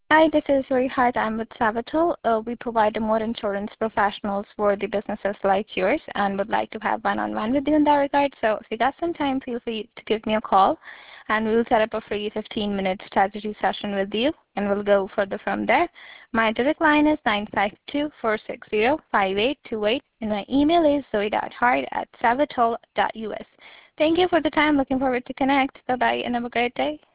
Hi, this is Rehat. I'm with Savital. We provide more insurance professionals for the businesses like yours and would like to have one-on-one with you in that regard. So if you got some time, feel free to give me a call and we'll set up a free 15-minute strategy session with you and we'll go further from there. My direct line is 952-460-5828 and my email is zoe.hard@savitol.us. Thank you for the time. Looking forward to connect. Bye-bye and have a great day.